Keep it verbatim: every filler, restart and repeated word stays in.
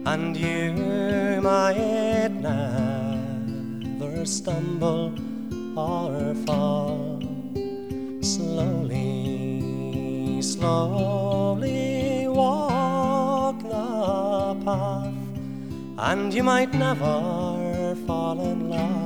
and you might never stumble or fall. Slowly, slowly walk the path, and you might never fall in love.